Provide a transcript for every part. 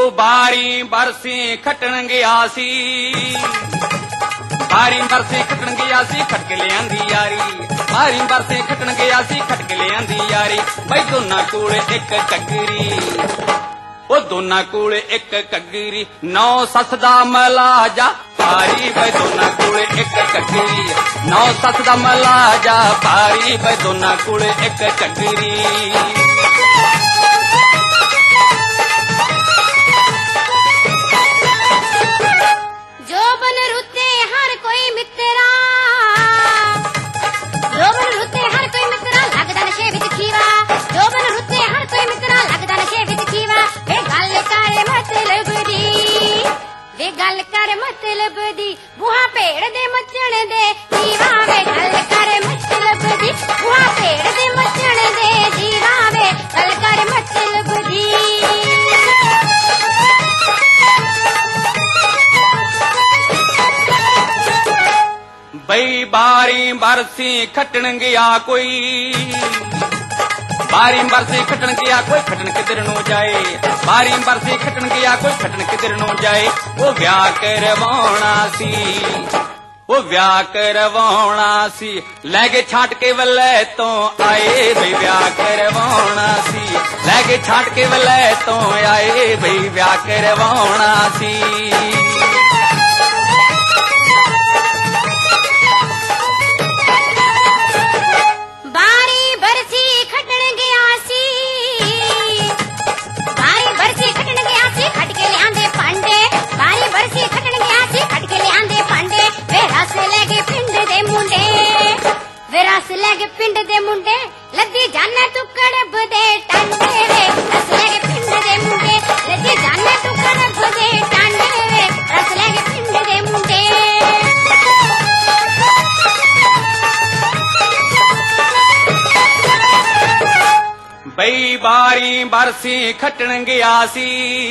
ਬਾਰੀ ਬਰਸੀ ਖੱਟਣ ਗਿਆ ਸੀ, ਬਾਰੀ ਬਰਸੀ ਖੱਟਣ ਗਿਆ ਸੀ, ਖੱਟ ਕੇ ਲਿਆਂਦੀ ਯਾਰੀ। ਬਾਰੀ ਬਰਸੀ ਖੱਟਣ ਗਿਆ ਸੀ, ਖੱਟ ਕੇ ਲਿਆਂਦੀ ਯਾਰੀ। ਬਈ ਦੋਨਾਂ ਕੋਲ ਇੱਕ ਘੱਗਰੀ, ਉਹ ਦੋਨਾਂ ਕੋਲ ਇੱਕ ਘੱਗਰੀ, ਨੌ ਸੱਸ ਦਾ ਮਲਾਜਾ ਭਾਰੀ। ਬਈ ਦੋਨਾਂ ਕੋਲ ਇੱਕ ਘੱਗਰੀ, ਨੌ ਸੱਸ ਦਾ ਮਲਾਜਾ ਭਾਰੀ। ਬਈ ਦੋਨਾਂ ਕੋਲ ਇੱਕ ਘੱਗਰੀ। गल कर मतलब दी बूहा पेड़ दे मचण दे जीवा वे। गल कर मतलब दी बूहा पेड़ दे मचण दे जीवा वे। गल कर मतलब दी। बई बारी बरसी खटन गया कोई, बारी बरसी खटन गया कोई, खटन किधर नु जाए। बारी बरसी खटन गया कोई, खटन किधर नु जाए। वो ब्याह करवाना सी, वो ब्याह करवाना सी, लैगे छाट के वल्ले तो आए। बई ब्याह करवाना सी, लैगे छाट के वल्ले तो आए। बई ब्याह करवाना सी। रस लैगे पिंड दे मुंडे लद्दी जाने तू कड़ब दे टांडे वे। रस लैगे पिंड दे मुंडे लद्दी जाने तू कड़ब दे टांडे वे। रस लैगे पिंड दे मुंडे। बई बारी बरसी खटन गया सी,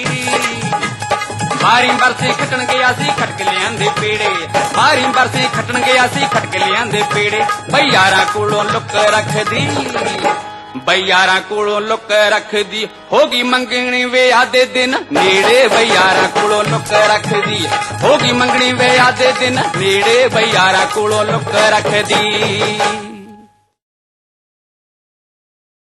बारी बरसी खटन गया सी, खट के लियांदे पेड़े। बारी बरसी खटन गया सी, खट के लियांदे पेड़े। बई यारां कोलों लुक रखदी, बई यारां कोलों लुक रखदी, होगी मंगनी वे आधे दिन नेड़े। बई यारां कोलों लुक रखदी, होगी मंगनी वे आधे दिन नेड़े। बई यारां कोलों लुक रखदी।